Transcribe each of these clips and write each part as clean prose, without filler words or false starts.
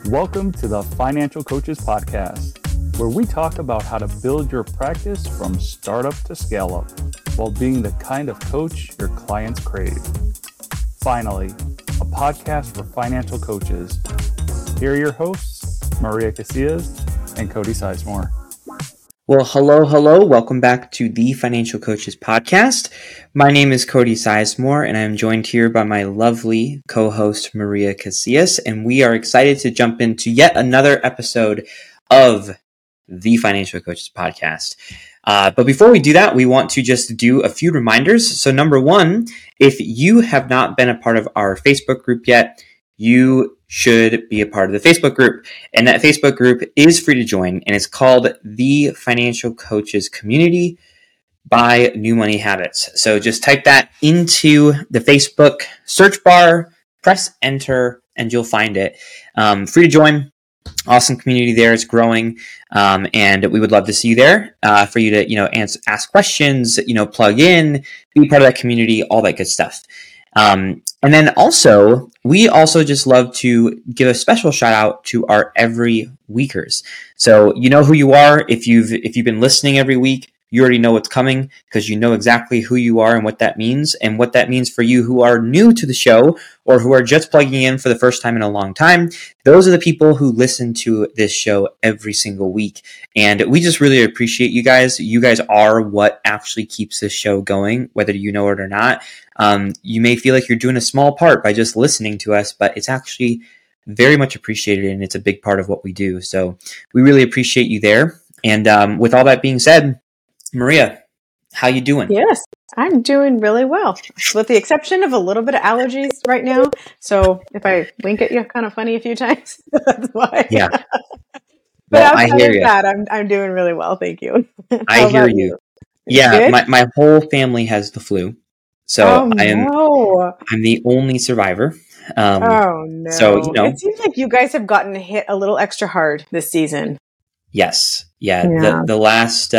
Welcome to the Financial Coaches Podcast, where we talk about how to build your practice from startup to scale up while being the kind of coach your clients crave. Finally, a podcast for financial coaches. Here are your hosts, Maria Casillas and Cody Sizemore. Well, hello. Welcome back to the Financial Coaches Podcast. My name is Cody Sizemore, and I'm joined here by my lovely co-host, Maria Casillas, and we are excited to jump into yet another episode of the Financial Coaches Podcast. But before we do that, we want to just do a few reminders. So number one, if you have not been a part of our Facebook group yet, you should be a part of the Facebook group. And that Facebook group is free to join, and it's called the Financial Coaches Community by New Money Habits. So just type that into the Facebook search bar, press enter, and you'll find it. Free to join. Awesome community there. It's growing. And we would love to see you there, for you to, ask questions, plug in, be part of that community, all that good stuff. And then also, we also just love to give a special shout out to our every weekers. So you know who you are. If you've been listening every week, you already know what's coming because you know exactly who you are and what that means for you who are new to the show or who are just plugging in for the first time in a long time. Those are the people who listen to this show every single week. And we just really appreciate you guys. You guys are what actually keeps this show going, whether you know it or not. You may feel like you're doing a small part by just listening to us, but it's actually very much appreciated, and it's a big part of what we do. So we really appreciate you there. And with all that being said, Maria, how you doing? Yes, I'm doing really well, with the exception of a little bit of allergies right now. So if I wink at you kind of funny a few times, that's why. Yeah. But outside of that, I'm doing really well. Thank you. I hear you. Yeah, my whole family has the flu. So I'm the only survivor. Oh no. So, it seems like you guys have gotten hit a little extra hard this season. Yes. Yeah. The last,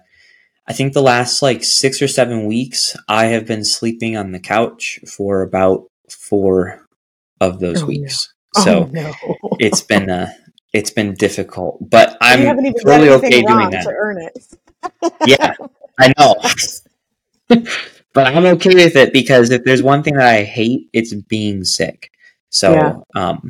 I think the last like 6 or 7 weeks, I have been sleeping on the couch for about 4 of those weeks. No. So it's been difficult, but I'm totally okay doing that. To earn it. Yeah, I know. But I'm okay with it because if there's one thing that I hate, it's being sick. So,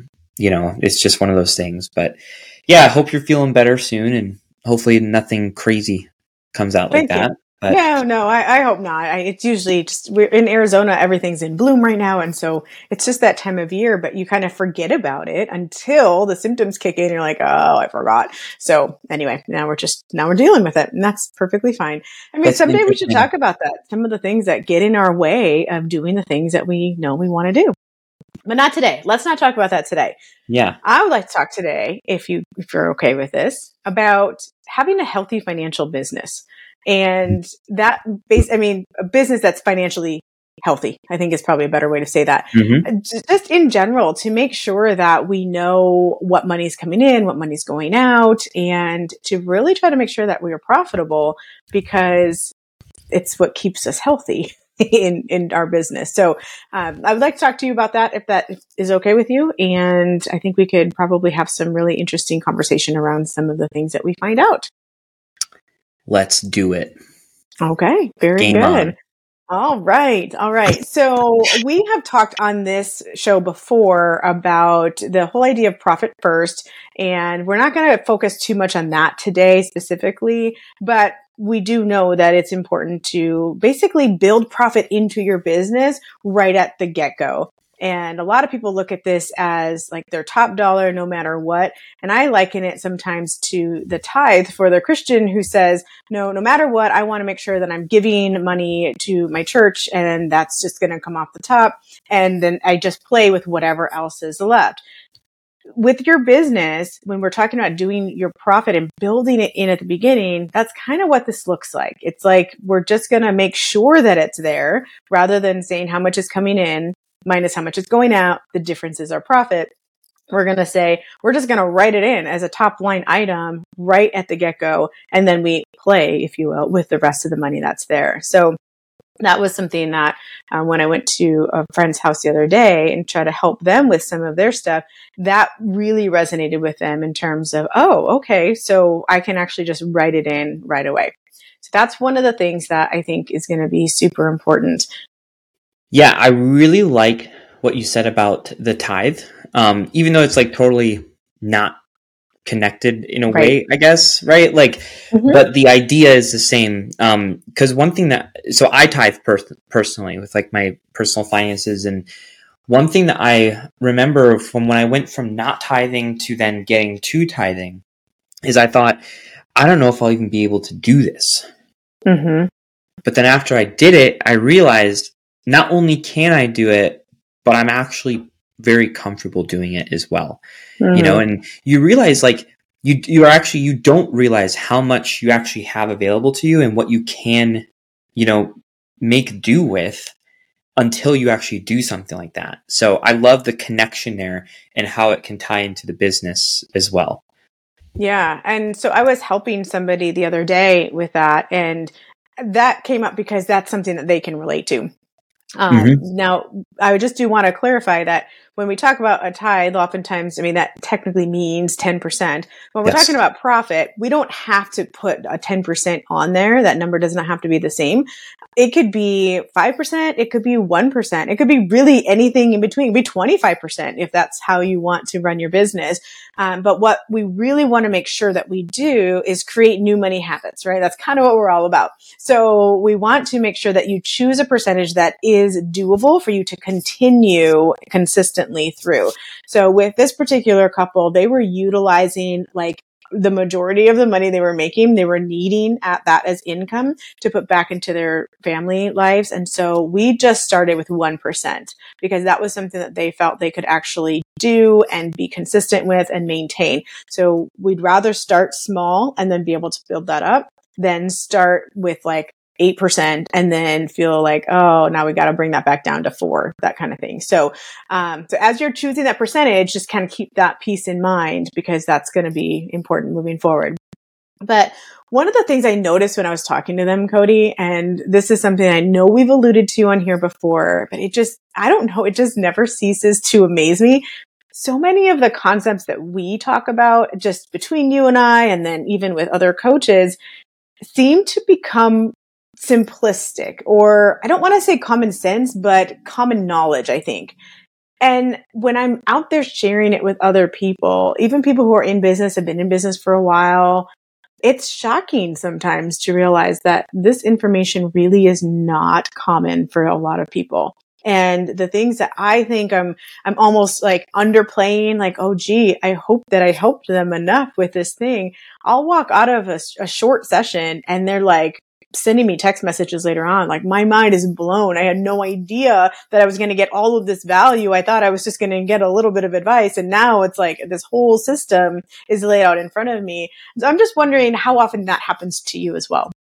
it's just one of those things. But yeah, I hope you're feeling better soon, and hopefully nothing crazy comes out like that. But no, I hope not. It's usually just, we're in Arizona, everything's in bloom right now. And so it's just that time of year, but you kind of forget about it until the symptoms kick in. You're like, oh, I forgot. So anyway, now we're dealing with it, and that's perfectly fine. I mean, someday we should talk about that. Some of the things that get in our way of doing the things that we know we want to do. But not today. Let's not talk about that today. Yeah. I would like to talk today, if you're okay with this, about having a healthy financial business. And a business that's financially healthy, I think is probably a better way to say that. Mm-hmm. Just in general, to make sure that we know what money's coming in, what money's going out, and to really try to make sure that we are profitable, because it's what keeps us healthy in our business. So I would like to talk to you about that, if that is okay with you. And I think we could probably have some really interesting conversation around some of the things that we find out. Let's do it. Okay, very Game good. on. All right. So we have talked on this show before about the whole idea of profit first, and we're not going to focus too much on that today specifically, but we do know that it's important to basically build profit into your business right at the get-go. And a lot of people look at this as like their top dollar no matter what. And I liken it sometimes to the tithe for the Christian who says, no matter what, I want to make sure that I'm giving money to my church, and that's just going to come off the top. And then I just play with whatever else is left. With your business, when we're talking about doing your profit and building it in at the beginning, that's kind of what this looks like. It's like we're just going to make sure that it's there rather than saying how much is coming in minus how much is going out. The difference is our profit. We're going to say, we're just going to write it in as a top line item right at the get-go. And then we play, if you will, with the rest of the money that's there. So that was something that when I went to a friend's house the other day and tried to help them with some of their stuff, that really resonated with them in terms of, oh, okay, so I can actually just write it in right away. So that's one of the things that I think is going to be super important. Yeah, I really like what you said about the tithe, even though it's like totally not connected in a way, I guess, right? Like, but the idea is the same. Because one thing so I tithe personally with like my personal finances, and one thing that I remember from when I went from not tithing to then getting to tithing is I thought, I don't know if I'll even be able to do this. But then after I did it, I realized not only can I do it, but I'm actually very comfortable doing it as well. You know, and you realize like you don't realize how much you actually have available to you and what you can, you know, make do with until you actually do something like that. So I love the connection there and how it can tie into the business as well. Yeah. And so I was helping somebody the other day with that, and that came up because that's something that they can relate to. Now, I just do want to clarify that when we talk about a tithe, oftentimes, I mean, that technically means 10%. When we're talking about profit, we don't have to put a 10% on there. That number does not have to be the same. It could be 5%. It could be 1%. It could be really anything in between. It could be 25% if that's how you want to run your business. But what we really want to make sure that we do is create new money habits, right? That's kind of what we're all about. So we want to make sure that you choose a percentage that is doable for you to continue consistently through. So with this particular couple, they were utilizing like the majority of the money they were making, they were needing at that as income to put back into their family lives. And so we just started with 1% because that was something that they felt they could actually do and be consistent with and maintain. So we'd rather start small and then be able to build that up than start with like 8% and then feel like, oh, now we got to bring that back down to 4, that kind of thing. So as you're choosing that percentage, just kind of keep that piece in mind because that's going to be important moving forward. But one of the things I noticed when I was talking to them, Cody, and this is something I know we've alluded to on here before, but I don't know, it just never ceases to amaze me. So many of the concepts that we talk about just between you and I, and then even with other coaches, seem to become simplistic, or I don't want to say common sense, but common knowledge, I think. And when I'm out there sharing it with other people, even people who are in business, have been in business for a while, it's shocking sometimes to realize that this information really is not common for a lot of people. And the things that I think I'm almost like underplaying, like, oh, gee, I hope that I helped them enough with this thing. I'll walk out of a short session and they're like sending me text messages later on. Like, my mind is blown. I had no idea that I was going to get all of this value. I thought I was just going to get a little bit of advice. And now it's like this whole system is laid out in front of me. So I'm just wondering how often that happens to you as well.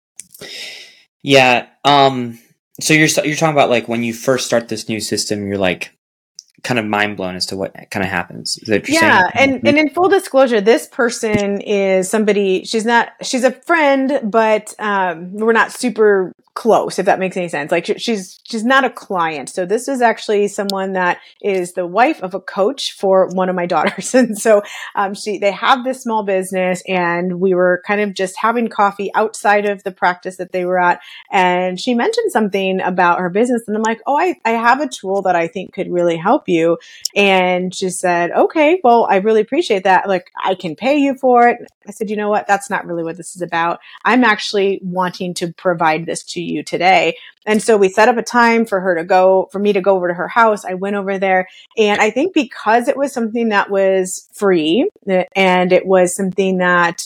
Yeah. So you're talking about like when you first start this new system, you're like kind of mind blown as to what kind of happens. Is that what you're saying? And in full disclosure, this person is somebody, she's a friend, but we're not super close, if that makes any sense. Like she's not a client. So this is actually someone that is the wife of a coach for one of my daughters. And so they have this small business, and we were kind of just having coffee outside of the practice that they were at. And she mentioned something about her business. And I'm like, oh, I have a tool that I think could really help you. And she said, okay, well, I really appreciate that. Like, I can pay you for it. I said, you know what? That's not really what this is about. I'm actually wanting to provide this to you today. And so we set up a time for me to go over to her house. I went over there, and I think because it was something that was free and it was something that,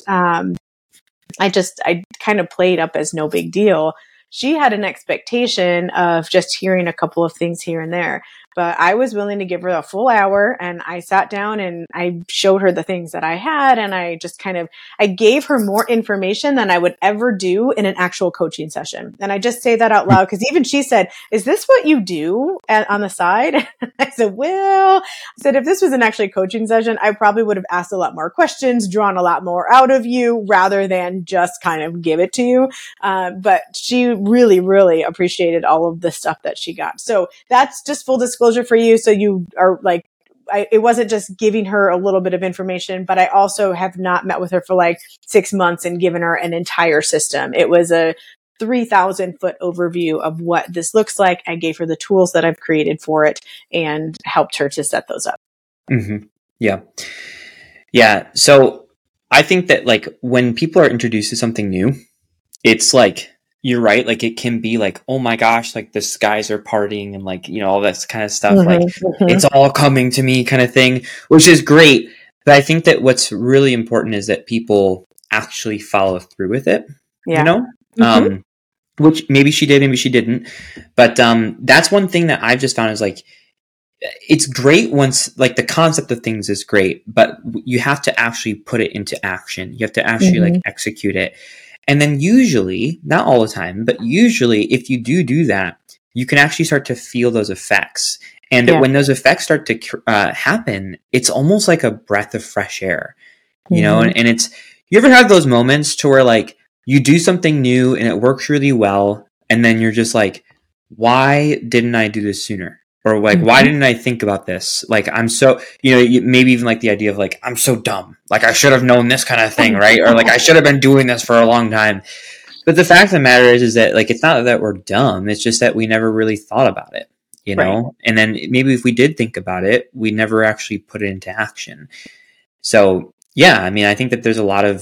I kind of played up as no big deal. She had an expectation of just hearing a couple of things here and there. but I was willing to give her a full hour, and I sat down and I showed her the things that I had. And I just I gave her more information than I would ever do in an actual coaching session. And I just say that out loud because even she said, is this what you do on the side? I said, well, if this was an actually coaching session, I probably would have asked a lot more questions, drawn a lot more out of you rather than just kind of give it to you. But she really, really appreciated all of the stuff that she got. So that's just full disclosure for you. So you are like, it wasn't just giving her a little bit of information, but I also have not met with her for like 6 months and given her an entire system. It was a 3,000 foot overview of what this looks like. I gave her the tools that I've created for it and helped her to set those up. Mm-hmm. Yeah. Yeah. So I think that like when people are introduced to something new, it's like, you're right. Like it can be like, oh my gosh, like the skies are parting and like, all that kind of stuff. Like it's all coming to me kind of thing, which is great. But I think that what's really important is that people actually follow through with it, which maybe she did, maybe she didn't. But that's one thing that I've just found is like, it's great once like the concept of things is great, but you have to actually put it into action. You have to actually like execute it. And then usually, not all the time, but usually if you do that, you can actually start to feel those effects. And when those effects start to happen, it's almost like a breath of fresh air, you know? And it's, you ever have those moments to where like you do something new and it works really well. And then you're just like, why didn't I do this sooner? Or like, why didn't I think about this? Like, I'm so, maybe even like the idea of like, I'm so dumb. Like I should have known this kind of thing, right? Or like, I should have been doing this for a long time. But the fact of the matter is that like, it's not that we're dumb. It's just that we never really thought about it, Right. And then maybe if we did think about it, we never actually put it into action. So yeah, I mean, I think that there's a lot of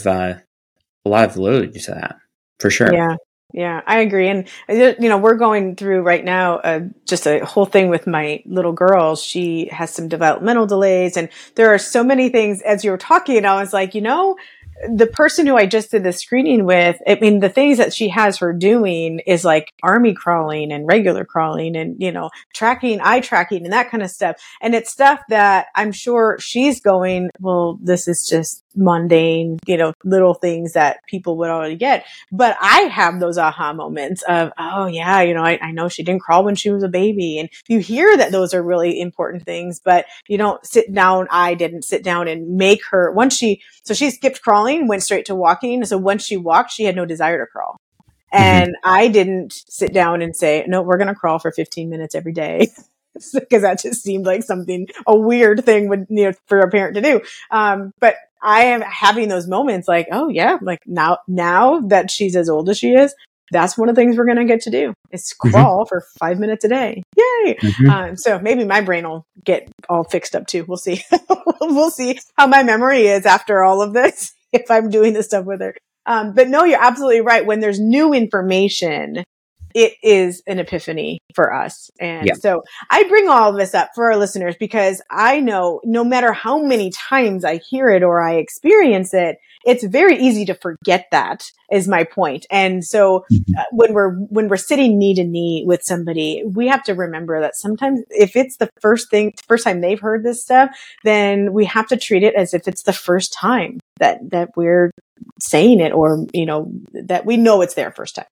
validity to that for sure. Yeah, I agree. And, we're going through right now just a whole thing with my little girl. She has some developmental delays, and there are so many things. As you were talking, I was like, the person who I just did the screening with, I mean, the things that she has her doing is like army crawling and regular crawling and, tracking, eye tracking and that kind of stuff. And it's stuff that I'm sure she's going, well, this is just mundane, little things that people would already get. But I have those aha moments of, oh yeah, I know she didn't crawl when she was a baby. And you hear that those are really important things, but you don't sit down. I didn't sit down and make her so she skipped crawling, went straight to walking. So once she walked, she had no desire to crawl. And I didn't sit down and say, no, we're going to crawl for 15 minutes every day. Because that just seemed like a weird thing for a parent to do. But I am having those moments like, oh yeah, like now that she's as old as she is, that's one of the things we're going to get to do is crawl for 5 minutes a day. Yay. So maybe my brain will get all fixed up too. We'll see. We'll see how my memory is after all of this, if I'm doing this stuff with her. But no, you're absolutely right. When there's new information, it is an epiphany for us. And so I bring all of this up for our listeners because I know no matter how many times I hear it or I experience it, it's very easy to forget. That is my point. And so when we're sitting knee to knee with somebody, we have to remember that sometimes if it's the first time they've heard this stuff, then we have to treat it as if it's the first time that we're saying it, or, that we know it's their first time.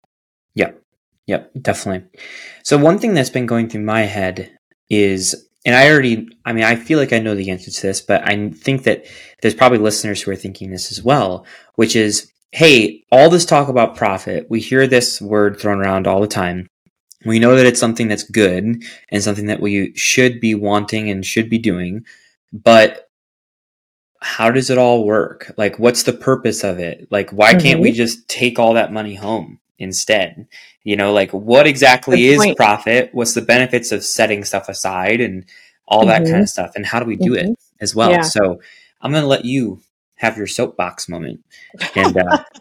Yep, definitely. So one thing that's been going through my head is, and I feel like I know the answer to this, but I think that there's probably listeners who are thinking this as well, which is, hey, all this talk about profit, we hear this word thrown around all the time. We know that it's something that's good and something that we should be wanting and should be doing, but how does it all work? Like, what's the purpose of it? Like, why can't we just take all that money home instead? Like what exactly is profit? What's the benefits of setting stuff aside and all that kind of stuff? And how do we do it as well? Yeah. So I'm going to let you have your soapbox moment and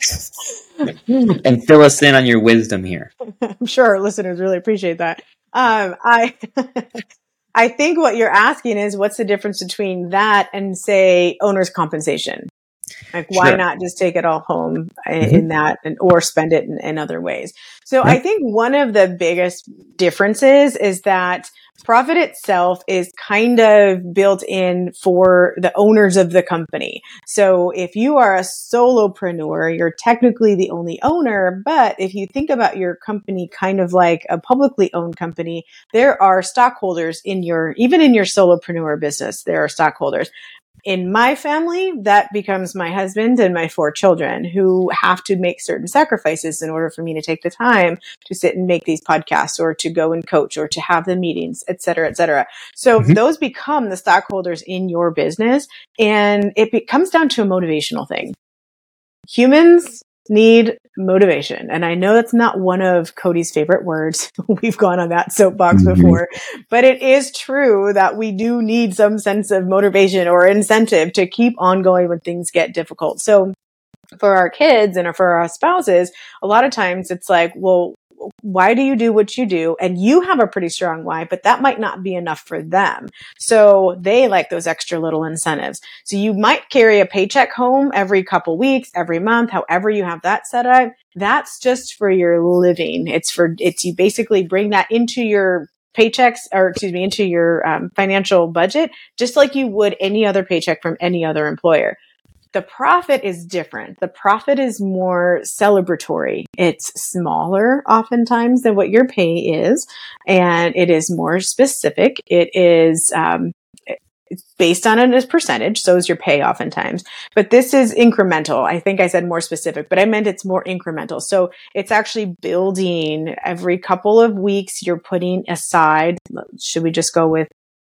and fill us in on your wisdom here. I'm sure our listeners really appreciate that. I think what you're asking is what's the difference between that and say owner's compensation? Like, why not just take it all home in that or spend it in other ways? So I think one of the biggest differences is that Profit itself is kind of built in for the owners of the company. So if you are a solopreneur, you're technically the only owner. But if you think about your company kind of like a publicly owned company, there are stockholders even in your solopreneur business, there are stockholders. In my family, that becomes my husband and my 4 children who have to make certain sacrifices in order for me to take the time to sit and make these podcasts or to go and coach or to have the meetings, et cetera, et cetera. So those become the stockholders in your business, and it comes down to a motivational thing. Humans need motivation. And I know that's not one of Cody's favorite words. We've gone on that soapbox before, but it is true that we do need some sense of motivation or incentive to keep on going when things get difficult. So for our kids and for our spouses, a lot of times it's like, well, why do you do what you do? And you have a pretty strong why, but that might not be enough for them. So they like those extra little incentives. So you might carry a paycheck home every couple weeks, every month, however you have that set up. That's just for your living. You basically bring that into your paychecks, into your financial budget, just like you would any other paycheck from any other employer. The profit is different. The profit is more celebratory. It's smaller oftentimes than what your pay is, and it is more specific. It is it's based on a percentage, so is your pay oftentimes. But this is incremental. I think I said more specific, but I meant it's more incremental. So it's actually building every couple of weeks. You're putting aside, should we just go with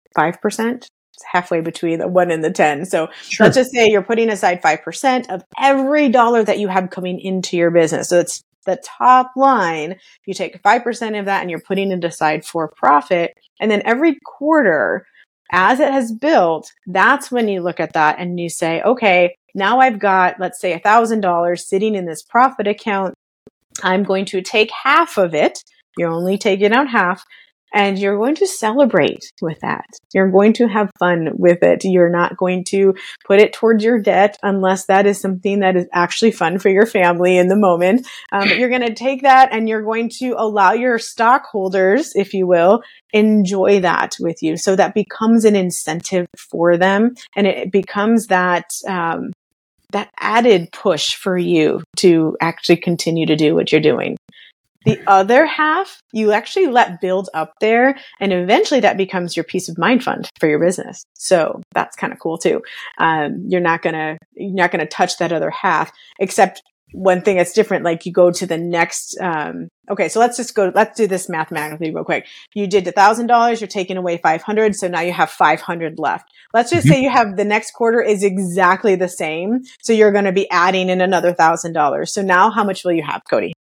5%? Halfway between the 1 and the 10. So Let's just say you're putting aside 5% of every dollar that you have coming into your business. So it's the top line. You take 5% of that and you're putting it aside for profit. And then every quarter, as it has built, that's when you look at that and you say, okay, now I've got, let's say $1,000 sitting in this profit account. I'm going to take half of it. You're only taking out half. And you're going to celebrate with that. You're going to have fun with it. You're not going to put it towards your debt unless that is something that is actually fun for your family in the moment. But you're going to take that and you're going to allow your stockholders, if you will, enjoy that with you. So that becomes an incentive for them. And it becomes that added push for you to actually continue to do what you're doing. The other half, you actually let build up there, and eventually that becomes your peace of mind fund for your business. So that's kind of cool too. You're not gonna touch that other half, except one thing that's different. Like you go to the next. Okay, so let's do this mathematically real quick. You did $1,000. You're taking away 500, so now you have 500 left. Let's just say you have the next quarter is exactly the same, so you're going to be adding in another $1,000. So now, how much will you have, Cody?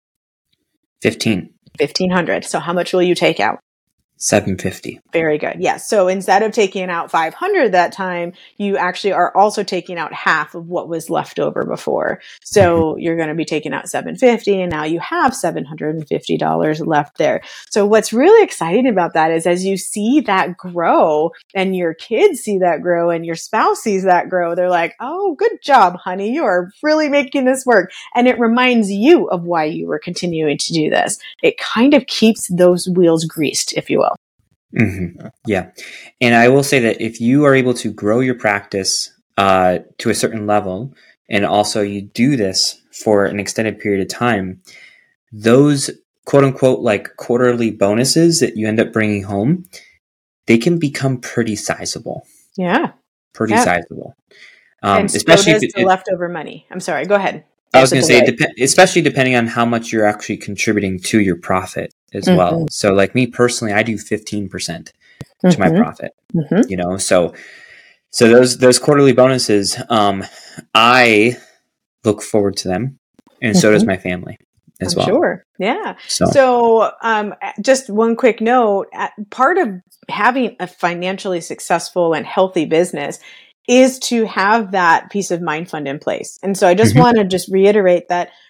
1,500. So how much will you take out? $750. Very good. Yes. So instead of taking out 500 that time, you actually are also taking out half of what was left over before. So you're going to be taking out $750, and now you have $750 left there. So what's really exciting about that is as you see that grow and your kids see that grow and your spouse sees that grow, they're like, oh, good job, honey. You are really making this work. And it reminds you of why you were continuing to do this. It kind of keeps those wheels greased, if you will. Mm-hmm. Yeah. And I will say that if you are able to grow your practice to a certain level, and also you do this for an extended period of time, those quote unquote like quarterly bonuses that you end up bringing home, they can become pretty sizable. Yeah. Pretty sizable. And especially so does the leftover money. I'm sorry, go ahead. I was going to say, especially depending on how much you're actually contributing to your profit as well. So like me personally, I do 15% to my profit, you know, so those quarterly bonuses, I look forward to them, and so does my family as well. Sure. Yeah. So just one quick note, part of having a financially successful and healthy business is to have that peace of mind fund in place. And so I just want to just reiterate that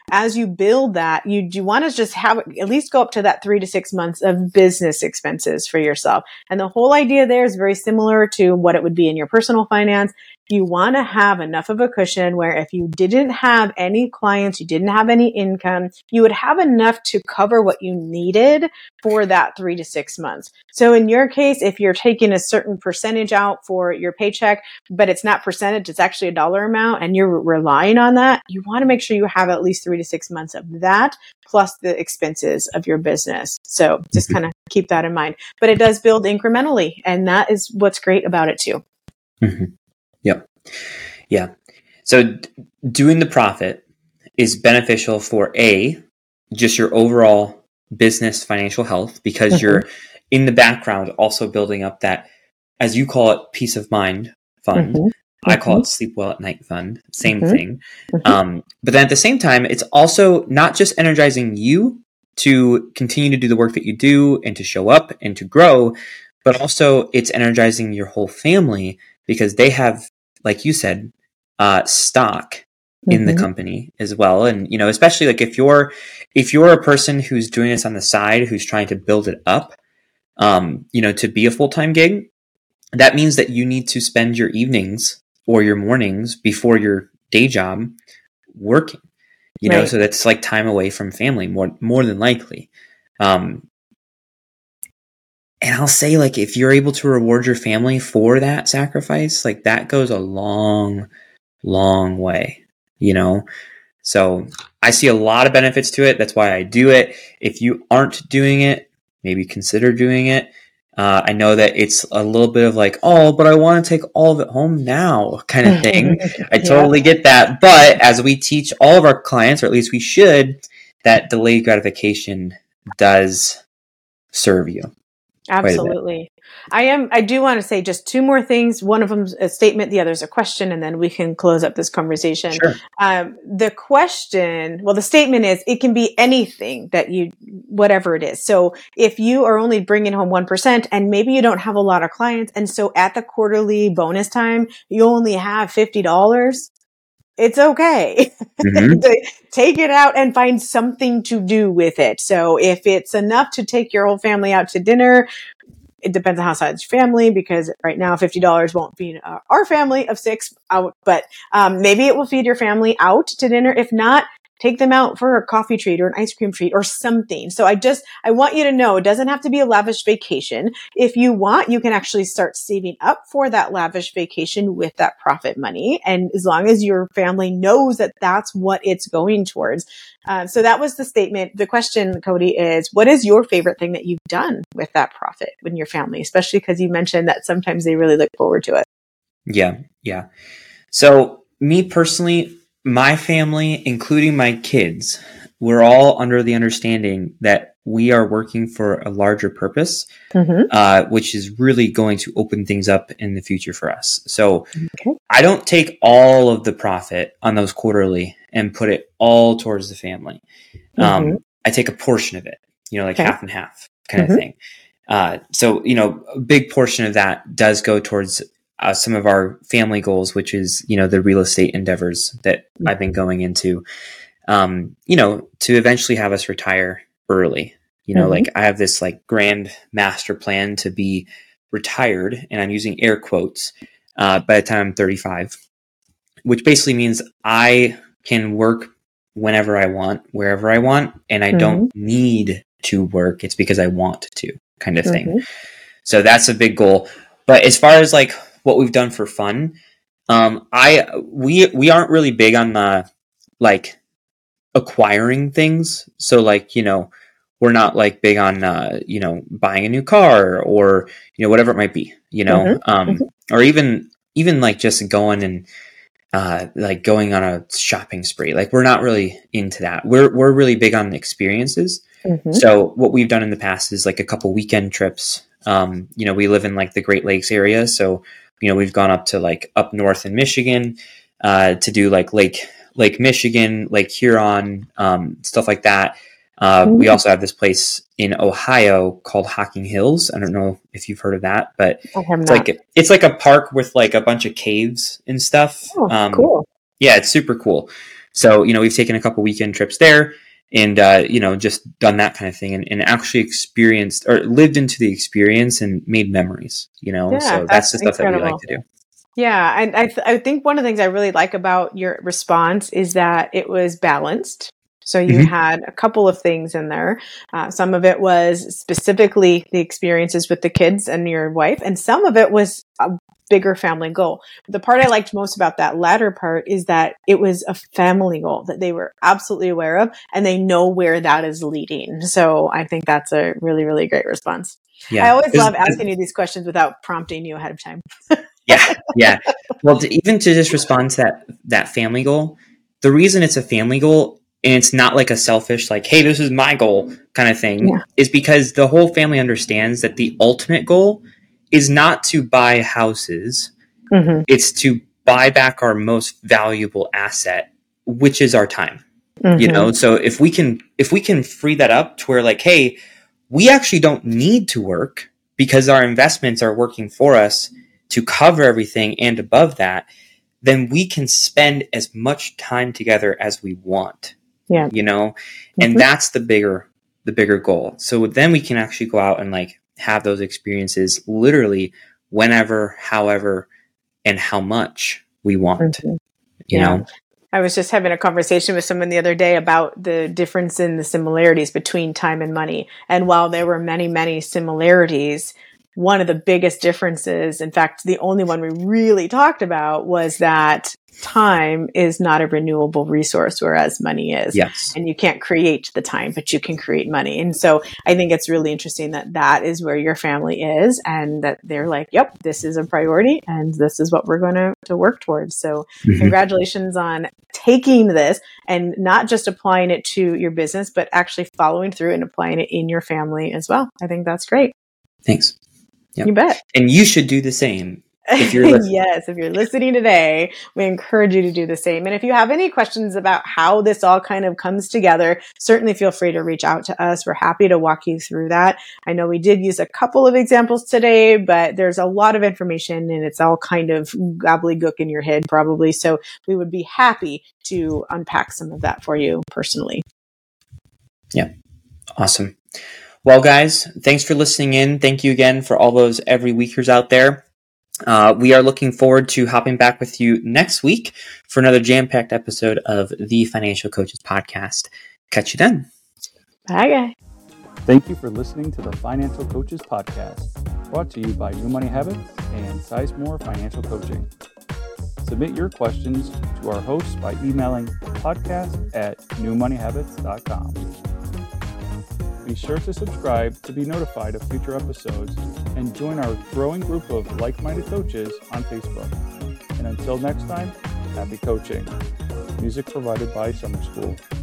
as you build that, you want to just have at least go up to that 3 to 6 months of business expenses for yourself. And the whole idea there is very similar to what it would be in your personal finance. You want to have enough of a cushion where if you didn't have any clients, you didn't have any income, you would have enough to cover what you needed for that 3 to 6 months. So in your case, if you're taking a certain percentage out for your paycheck, but it's not percentage, it's actually a dollar amount, and you're relying on that, you want to make sure you have at least 3 to 6 months of that plus the expenses of your business. So just kind of keep that in mind. But it does build incrementally, and that is what's great about it too. Mm-hmm. Yep. Yeah. So doing the profit is beneficial for just your overall business financial health, because you're in the background also building up that, as you call it, peace of mind fund. I call it sleep well at night fund. Same thing. But then at the same time, it's also not just energizing you to continue to do the work that you do and to show up and to grow, but also it's energizing your whole family because they have, like you said, stock in the company as well. And, you know, especially like if you're a person who's doing this on the side, who's trying to build it up, you know, to be a full-time gig, that means that you need to spend your evenings or your mornings before your day job working, you know, so that's like time away from family more than likely. And I'll say, like, if you're able to reward your family for that sacrifice, like that goes a long, long way, you know? So I see a lot of benefits to it. That's why I do it. If you aren't doing it, maybe consider doing it. I know that it's a little bit of like, oh, but I want to take all of it home now kind of thing. I totally get that. But as we teach all of our clients, or at least we should, that delayed gratification does serve you. Absolutely. I do want to say just two more things. One of them's a statement, the other is a question, and then we can close up this conversation. Sure. The statement is, it can be anything that whatever it is. So if you are only bringing home 1% and maybe you don't have a lot of clients, and so at the quarterly bonus time, you only have $50, it's okay. Take it out and find something to do with it. So if it's enough to take your whole family out to dinner, it depends on how size your family, because right now $50 won't feed our family of 6 out, but maybe it will feed your family out to dinner. If not, take them out for a coffee treat or an ice cream treat or something. So I want you to know it doesn't have to be a lavish vacation. If you want, you can actually start saving up for that lavish vacation with that profit money. And as long as your family knows that that's what it's going towards. So that was the statement. The question, Cody, is what is your favorite thing that you've done with that profit in your family? Especially because you mentioned that sometimes they really look forward to it. Yeah. So me personally, my family, including my kids, we're all under the understanding that we are working for a larger purpose, which is really going to open things up in the future for us. So I don't take all of the profit on those quarterly and put it all towards the family. I take a portion of it, like half and half kind of thing. So, a big portion of that does go towards some of our family goals, which is, the real estate endeavors that I've been going into, to eventually have us retire early. Like I have this like grand master plan to be retired, and I'm using air quotes, by the time I'm 35, which basically means I can work whenever I want, wherever I want, and I don't need to work. It's because I want to, kind of thing. So that's a big goal. But as far as like what we've done for fun, we aren't really big on the like acquiring things. So like, we're not like big on buying a new car or whatever it might be, or even like just going and like going on a shopping spree. Like we're not really into that. We're really big on experiences. So what we've done in the past is like a couple weekend trips. We live in like the Great Lakes area, so we've gone up to like up north in Michigan to do like Lake Michigan, Lake Huron, stuff like that. We also have this place in Ohio called Hocking Hills. I don't know if you've heard of that, but it's like a park with like a bunch of caves and stuff. Oh, cool. Yeah, it's super cool. So, we've taken a couple weekend trips there and, just done that kind of thing and actually experienced or lived into the experience and made memories, so that's the stuff that we like to do. Yeah. And I think one of the things I really like about your response is that it was balanced. So you had a couple of things in there. Some of it was specifically the experiences with the kids and your wife, and some of it was a bigger family goal. The part I liked most about that latter part is that it was a family goal that they were absolutely aware of, and they know where that is leading. So I think that's a really, really great response. Yeah. I always love asking you these questions without prompting you ahead of time. Yeah. Well, even to just respond to that family goal, the reason it's a family goal and it's not like a selfish, like, hey, this is my goal kind of thing, is because the whole family understands that the ultimate goal is not to buy houses. It's to buy back our most valuable asset, which is our time. So if we can free that up to where, like, hey, we actually don't need to work because our investments are working for us to cover everything and above that, then we can spend as much time together as we want. And that's the bigger goal. So then we can actually go out and like have those experiences literally whenever, however, and how much we want, you know? I was just having a conversation with someone the other day about the difference in the similarities between time and money. And while there were many, many similarities, one of the biggest differences, in fact, the only one we really talked about, was that time is not a renewable resource, whereas money is. Yes. And you can't create the time, but you can create money. And so I think it's really interesting that that is where your family is, and that they're like, yep, this is a priority and this is what we're going to work towards. So congratulations on taking this and not just applying it to your business, but actually following through and applying it in your family as well. I think that's great. Thanks. Yep. You bet. And you should do the same. If you're Yes, if you're listening today, we encourage you to do the same. And if you have any questions about how this all kind of comes together, certainly feel free to reach out to us. We're happy to walk you through that. I know we did use a couple of examples today, but there's a lot of information and it's all kind of gobbledygook in your head probably. So we would be happy to unpack some of that for you personally. Yeah. Awesome. Well, guys, thanks for listening in. Thank you again for all those every weekers out there. We are looking forward to hopping back with you next week for another jam-packed episode of the Financial Coaches Podcast. Catch you then. Bye, guys. Thank you for listening to the Financial Coaches Podcast, brought to you by New Money Habits and Sizemore Financial Coaching. Submit your questions to our hosts by emailing podcast@newmoneyhabits.com. Be sure to subscribe to be notified of future episodes and join our growing group of like-minded coaches on Facebook. And until next time, happy coaching. Music provided by Summer School.